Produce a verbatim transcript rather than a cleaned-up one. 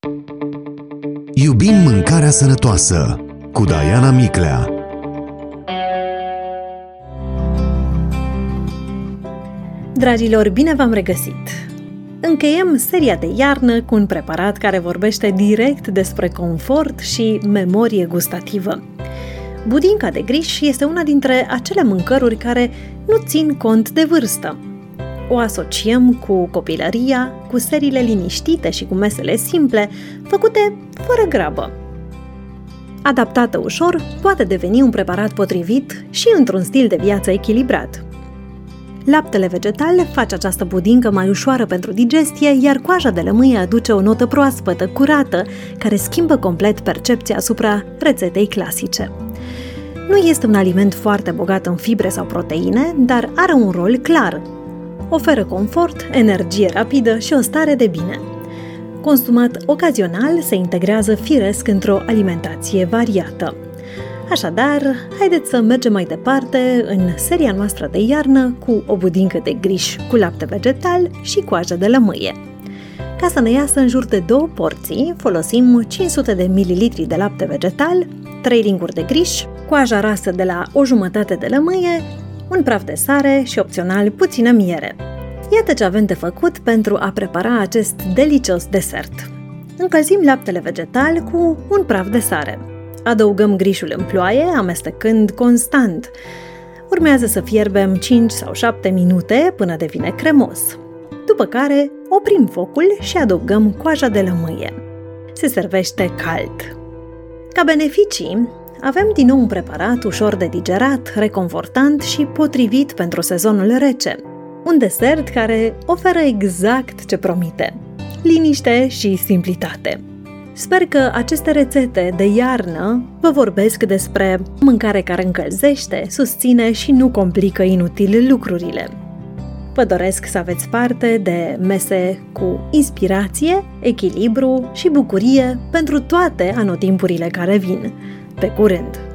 Iubim mâncarea sănătoasă cu Diana Miclea. Dragilor, bine v-am regăsit! Încheiem seria de iarnă cu un preparat care vorbește direct despre confort și memorie gustativă. Budinca de griș este una dintre acele mâncăruri care nu țin cont de vârstă. O asociem cu copilăria, cu seriile liniștite și cu mesele simple, făcute fără grabă. Adaptată ușor, poate deveni un preparat potrivit și într-un stil de viață echilibrat. Laptele vegetal face această budincă mai ușoară pentru digestie, iar coaja de lămâie aduce o notă proaspătă, curată, care schimbă complet percepția asupra rețetei clasice. Nu este un aliment foarte bogat în fibre sau proteine, dar are un rol clar. Oferă confort, energie rapidă și o stare de bine. Consumat ocazional, se integrează firesc într-o alimentație variată. Așadar, haideți să mergem mai departe în seria noastră de iarnă cu o budincă de griș cu lapte vegetal și coajă de lămâie. Ca să ne iasă în jur de două porții, folosim cinci sute de mililitri de lapte vegetal, trei linguri de griș, coaja rasă de la o jumătate de lămâie, un praf de sare și, opțional, puțină miere. Iată ce avem de făcut pentru a prepara acest delicios desert. Încălzim laptele vegetal cu un praf de sare. Adăugăm grișul în ploaie, amestecând constant. Urmează să fierbem cinci sau șapte minute până devine cremos. După care oprim focul și adăugăm coaja de lămâie. Se servește cald. Ca beneficii, avem din nou un preparat ușor de digerat, reconfortant și potrivit pentru sezonul rece. Un desert care oferă exact ce promite: liniște și simplitate. Sper că aceste rețete de iarnă vă vorbesc despre mâncare care încălzește, susține și nu complică inutil lucrurile. Vă doresc să aveți parte de mese cu inspirație, echilibru și bucurie pentru toate anotimpurile care vin. Pe curând!